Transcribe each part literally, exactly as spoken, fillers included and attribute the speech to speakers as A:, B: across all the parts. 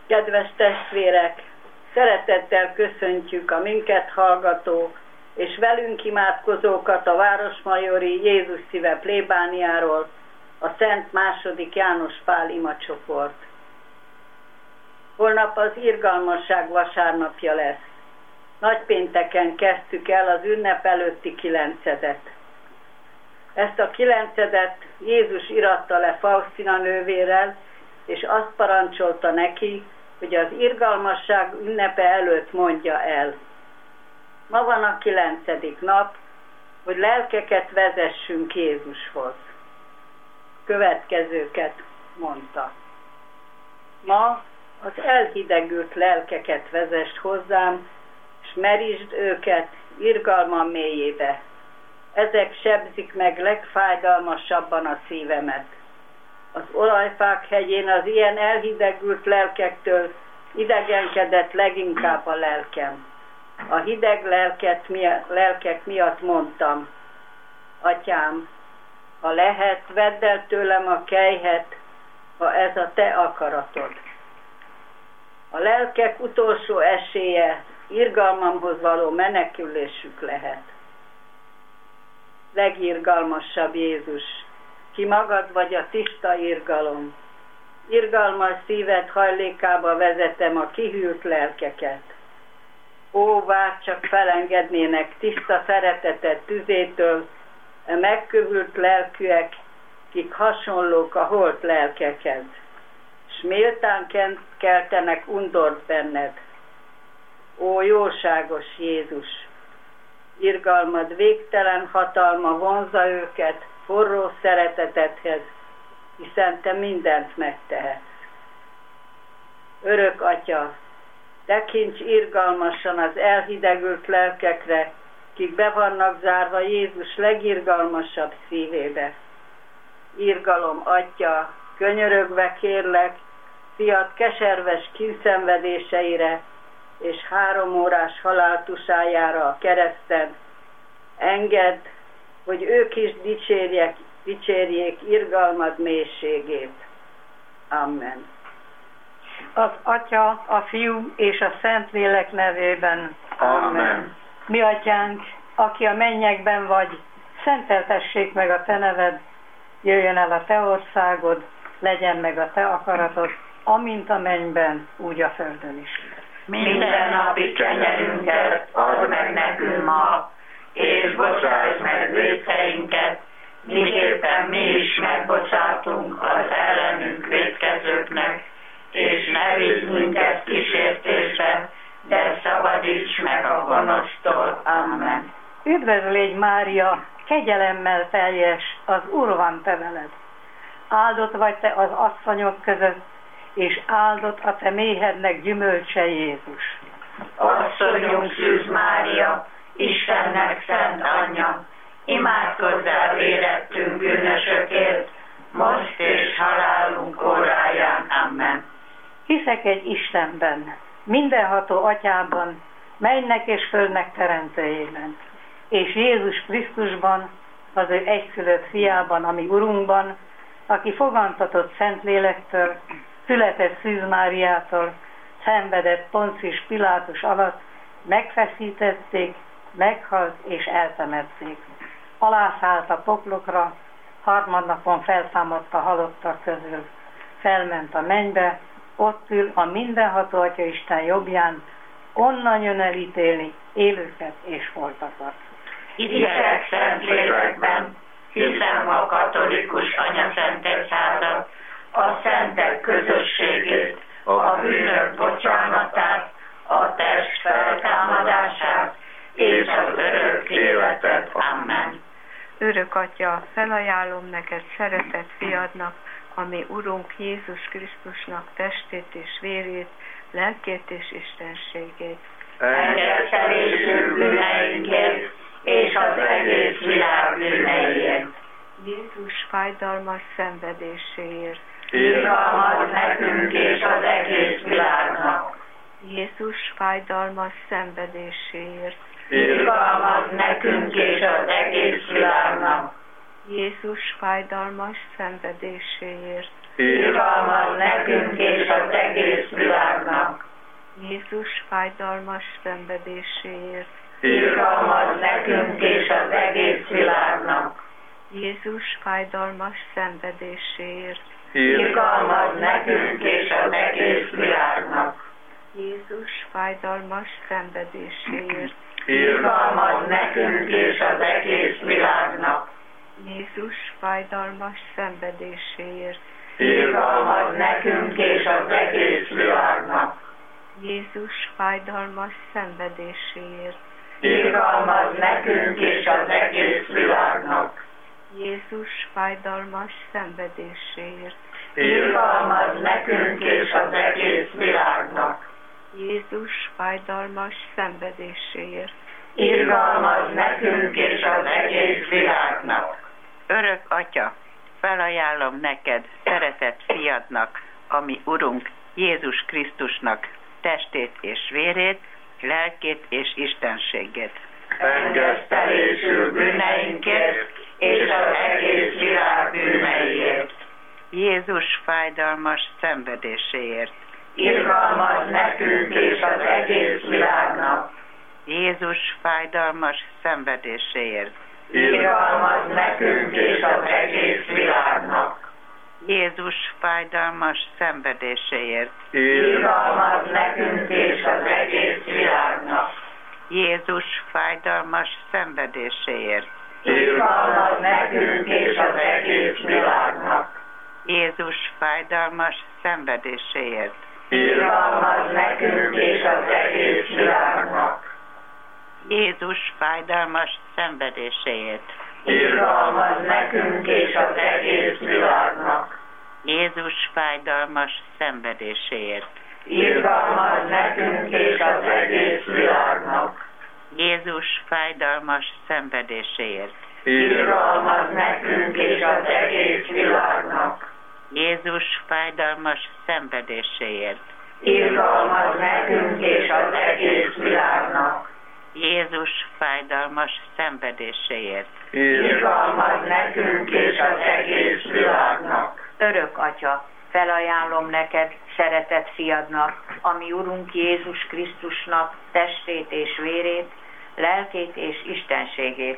A: Kedves testvérek, szeretettel köszöntjük a minket hallgató és velünk imádkozókat a Városmajori Jézus Szíve plébániáról, a Szent második János Pál imacsoport. Holnap az irgalmasság vasárnapja lesz. Nagypénteken kezdtük el az ünnep előtti kilencedet. Ezt a kilencedet Jézus iratta le Faustina nővérrel, és azt parancsolta neki, hogy az irgalmasság ünnepe előtt mondja el. Ma van a kilencedik nap, hogy lelkeket vezessünk Jézushoz. Következőket mondta. Ma az elhidegült lelkeket vezest hozzám, és merítsd őket irgalmam mélyébe. Ezek sebzik meg legfájdalmasabban a szívemet. Az olajfák hegyén az ilyen elhidegült lelkektől idegenkedett leginkább a lelkem. A hideg lelket miatt, lelkek miatt mondtam: Atyám, ha lehet, vedd el tőlem a kelyhet, ha ez a te akaratod. A lelkek utolsó esélye irgalmamhoz való menekülésük lehet. Legirgalmasabb Jézus, ki magad vagy a tiszta irgalom. Irgalmas szíved hajlékába vezetem a kihűlt lelkeket. Ó, vár csak felengednének tiszta szeretetet tüzétől, a megkövült lelkűek, kik hasonlók a holt lelkekhez, s méltán keltenek undort benned. Ó, jóságos Jézus! Irgalmad végtelen hatalma vonzza őket forró szeretetedhez, hiszen te mindent megtehetsz. Örök Atya, tekints irgalmasan az elhidegült lelkekre, kik be vannak zárva Jézus legirgalmasabb szívébe. Irgalom Atya, könyörögve kérlek, fiad keserves kínszenvedéseire és három órás haláltusájára a kereszten, engedd, hogy ők is dicsérjék, dicsérjék irgalmad mélységét. Amen.
B: Az Atya, a Fiú és a Szentlélek nevében.
C: Amen.
B: Mi Atyánk, aki a mennyekben vagy, szenteltessék meg a te neved, jöjjön el a te országod, legyen meg a te akaratod, amint a mennyben, úgy a földön is.
C: Minden napi kenyerünket add meg nekünk ma, és bocsáss meg vétkeinket, miképpen mi is megbocsátunk az ellenünk vétkezőknek, és ne vigy minket kísértésbe, de szabadíts meg a gonosztól. Amen.
B: Üdvözlégy Mária, kegyelemmel teljes, az Úr van te veled. Áldott vagy te az asszonyok között, és áldott a te méhednek gyümölcse Jézus.
C: Asszonyunk Szűz Mária, Istennek szent anyja, imádkozzál érettünk bűnösökért, most és halálunk óráján. Amen.
B: Hiszek egy Istenben, mindenható Atyában, mennynek és földnek teremtőjében, és Jézus Krisztusban, az ő egyszülött fiában, ami Urunkban, aki fogantatott Szentlélektől, született Szűz Máriától, szenvedett Poncis Pilátus alatt, megfeszítették, meghalt és eltemették. Alászállt a poklokra, harmadnapon feltámadt a halottak közül. Felment a mennybe, ott ül a mindenható Atyaisten jobbján, onnan jön elítélni élőket és holtakat.
C: Hiszek Szentlélekben, hiszem a katolikus anyaszent egyházat, a szentek közösségét, a bűnök bocsánatát, a test feltámadását és az örök életet. Amen.
D: Örök Atya, felajánlom neked szeretett fiadnak, ami Urunk Jézus Krisztusnak testét és vérét, lelkét és istenségét.
C: Engedelésünk bűneinkért és az egész világ bűneiért.
D: Jézus fájdalmas szenvedéséért.
C: Irgalmad nekünk és az egész világnak.
D: Jézus fájdalmas szenvedéséért.
C: Irgalmad nekünk és az egész világnak.
D: Jézus fájdalmas szenvedéséért.
C: Irgalmad nekünk és az egész világnak.
D: Jézus fájdalmas szenvedéséért,
C: irgalmaz nekünk és az egész világnak.
D: Jézus fájdalmas szenvedéséért,
C: Irgalmaz nekünk és az egész világnak.
D: Jézus fájdalmas szenvedéséért,
C: Irgalmaz nekünk és az egész világnak.
D: Jézus fájdalmas szenvedéséért,
C: Irgalmaz nekünk és az egész világnak.
D: Jézus fájdalmas szenvedéséért,
C: Irgalmaz nekünk és az egész világnak.
D: Jézus fájdalmas szenvedéséért,
C: Irgalmaz nekünk és az egész világnak.
D: Jézus fájdalmas szenvedéséért,
C: Irgalmaz nekünk és az egész világnak.
E: Örök Atya, felajánlom neked szeretett fiadnak, ami Urunk Jézus Krisztusnak testét és vérét, lelkét és istenségét.
C: Engesztelésül bűneinkért és az egész világ bűneiért.
E: Jézus fájdalmas szenvedéséért.
C: Irgalmaz nekünk és az egész világnak.
E: Jézus fájdalmas szenvedéséért.
C: Irgalmaz nekünk és az egész világnak.
E: Jézus fájdalmas szenvedéséért.
C: Irgalmaz nekünk és az egész világnak.
E: Jézus fájdalmas szenvedéséért.
C: Irgalmaz nekünk és az egész világnak.
E: Jézus fájdalmas szenvedéséért.
C: Irgalmaz nekünk és az egész világnak.
E: Jézus fájdalmas szenvedéséért.
C: Irgalmaz nekünk és az egész világnak.
E: Jézus fájdalmas szenvedéséért.
C: Irgalmaz nekünk és az egész világnak.
E: Jézus fájdalmas szenvedéséért.
C: Irgalmaz nekünk és az egész világnak.
E: Jézus fájdalmas szenvedéséért.
C: Irgalmaz nekünk és az egész világnak.
E: Jézus fájdalmas szenvedéséért.
C: Irgalmaz nekünk és az egész világnak.
F: Örök Atya, felajánlom neked szeretett fiadnak, ami Urunk Jézus Krisztusnak testét és vérét, lelkét és istenségét.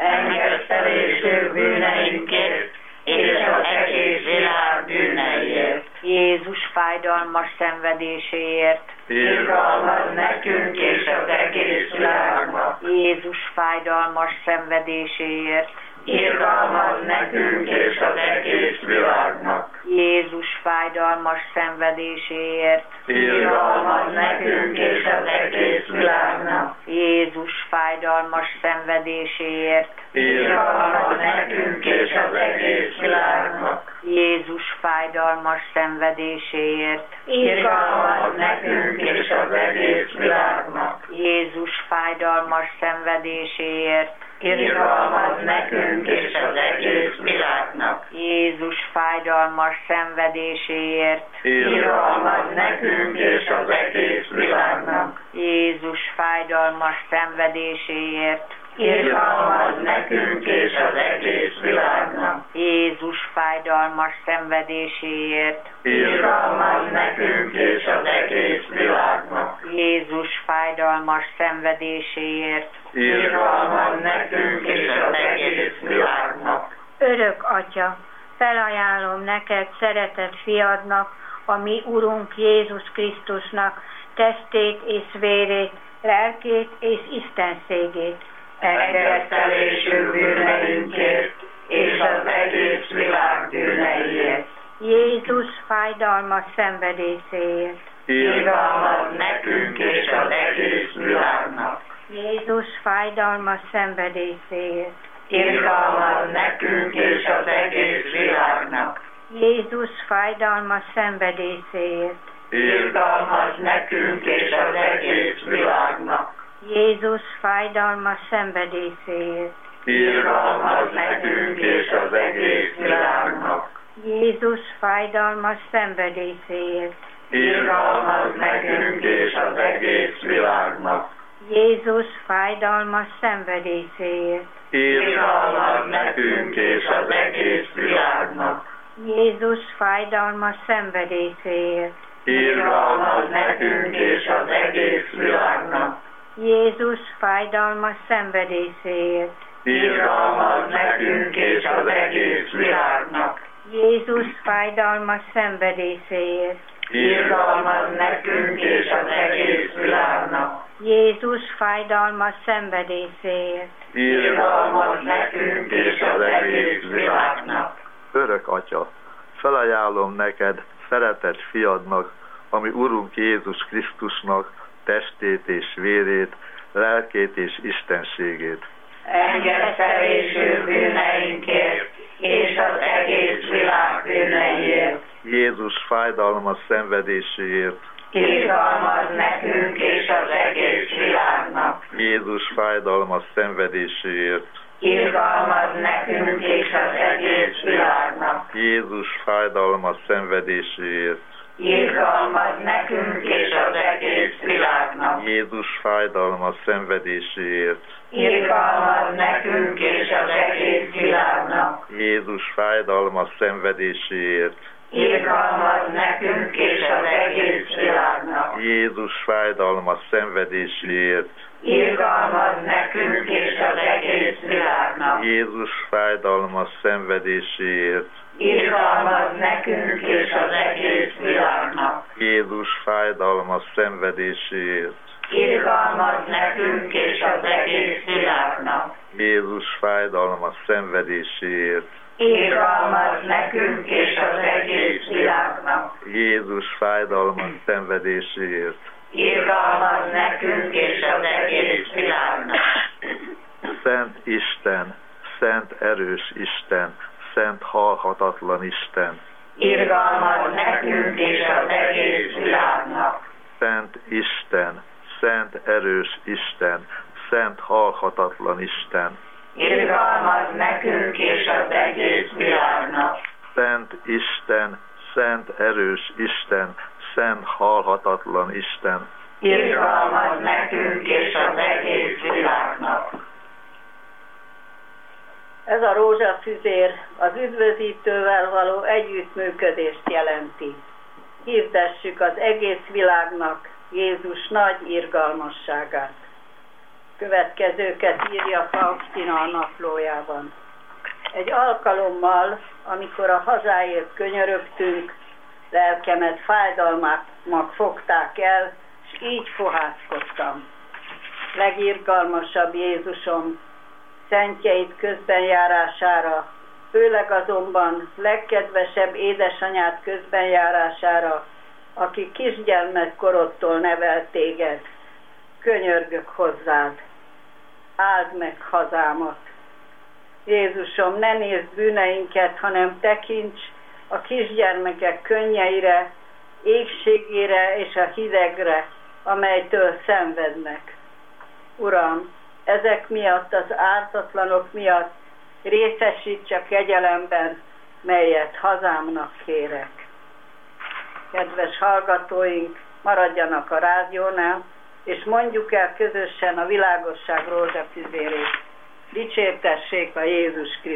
C: Engesztelésül bűneinkért és az egész világ bűneiért.
F: Jézus fájdalmas szenvedéséért,
C: Irgalmaz nekünk és az egész világnak.
F: Jézus fájdalmas szenvedéséért,
C: Irgalmaz nekünk és az egész világnak.
F: Jézus fájdalmas szenvedéséért,
C: Irgalmaz nekünk és az egész világnak.
F: Jézus fájdalmas szenvedéséért,
C: Irgalmaz nekünk és az egész világnak.
F: Jézus fájdalmas szenvedéséért,
C: Irgalmaz nekünk és az egész világnak.
F: Jézus fájdalmas szenvedéséért,
C: Irgalmaz nekünk és az egész világnak.
F: Jézus fájdalmas szenvedéséért,
C: Irgalmaz nekünk és az egész világnak.
F: Jézus fájdalmas szenvedéséért,
C: Irgalmaz nekünk és az egész világnak.
F: Jézus fájdalmas szenvedéséért,
C: Irgalmaz nekünk és az egész világnak.
F: Jézus fájdalmas szenvedéséért,
C: Irgalmaz nekünk és az egész világnak.
G: Örök Atya, felajánlom neked szeretett fiadnak, a mi Urunk Jézus Krisztusnak testét és vérét, lelkét és istenségét.
C: Engesztelésül bűneinkért és az egész világ bűneiért.
G: Jézus fájdalmas szenvedéséért.
C: Irgalmaz nekünk és az egész világnak.
G: Jézus fájdalmas szenvedéséért.
C: Irgalmaz nekünk és az egész világnak.
G: Jézus fájdalmas szenvedéséért.
C: Irgalmaz nekünk és az egész világnak.
G: Jézus fájdalmas szenvedéséért.
C: Irgalmaz nekünk és az egész világnak.
G: Jézus fájdalmas szenvedéséért.
C: Irgalmaz nekünk és az egész világnak.
G: Jézus fájdalmas szenvedéséért.
C: Irgalmaz nekünk és az egész világnak.
G: Jézus fájdalmas szenvedéséért.
C: irgalmaz nekünk és az egész világnak.
G: Jézus fájdalmas szenvedéséért.
C: Irgalmaz nekünk és az egész világnak.
G: Jézus fájdalmas szenvedéséért.
C: Irgalmaz nekünk és az egész világnak.
G: Jézus fájdalmas szenvedéséért.
C: Irgalmaz nekünk és az egész világnak.
H: Örök Atya, felajánlom neked szeretett fiadnak, ami Urunk Jézus Krisztusnak testét és vérét, lelkét és istenségét.
C: Engedd felésül bűneinkért, és az egész világ bűneiért.
H: Jézus fájdalmas szenvedéséért.
C: Irgalmaz nekünk és az egész világnak.
H: Jézus fájdalmas szenvedéséért.
C: Irgalmaz nekünk és az egész világnak.
H: Jézus fájdalmas szenvedéséért.
C: Irgalmaz nekünk és az egész világnak.
H: Jézus fájdalmas szenvedéséért.
C: Irgalmaz nekünk és az egész világnak.
H: Jézus fájdalmas szenvedéséért.
C: Irgalmaz nekünk és az egész világnak.
H: Jézus fájdalmas szenvedéséért.
C: Irgalmaz nekünk és az egész világnak.
H: Jézus fájdalmas szenvedéséért.
C: Irgalmaz nekünk és az egész világnak.
H: Jézus fájdalmas szenvedéséért.
C: Irgalmaz nekünk és az egész világnak.
H: Jézus fájdalmas szenvedéséért.
C: Irgalmaz nekünk és az egész világnak.
H: Jézus fájdalmas szenvedéséért.
C: Irgalmaz nekünk és az egész világnak.
H: Szent Isten, szent erős Isten, szent halhatatlan Isten.
C: Irgalmaz nekünk és az egész világnak.
H: Szent Isten, szent erős Isten, szent halhatatlan Isten.
C: Irgalmaz nekünk és az egész világnak.
H: Szent Isten, szent erős Isten, szent halhatatlan Isten.
C: Irgalmaz nekünk és az egész világnak.
A: Ez a rózsafüzér az üdvözítővel való együttműködést jelenti. Hirdessük az egész világnak Jézus nagy irgalmasságát. Következőket írja Faustina a naplójában. Egy alkalommal, amikor a hazáért könyörögtünk, lelkemet fájdalmak fogták el, és így fohászkodtam. Legirgalmasabb Jézusom, szentjeid közbenjárására, főleg azonban legkedvesebb édesanyád közbenjárására, aki kisgyermekkorodtól nevelt téged, könyörgök hozzád, áld meg hazámat. Jézusom, ne nézd bűneinket, hanem tekints a kisgyermekek könnyeire, égségére és a hidegre, amelytől szenvednek. Uram, ezek miatt, az ártatlanok miatt részesíts a kegyelemben, melyet hazámnak kérek. Kedves hallgatóink, maradjanak a rádiónál, és mondjuk el közösen a világosság rózsafüzérét. Dicsértessék a Jézus Krisztus!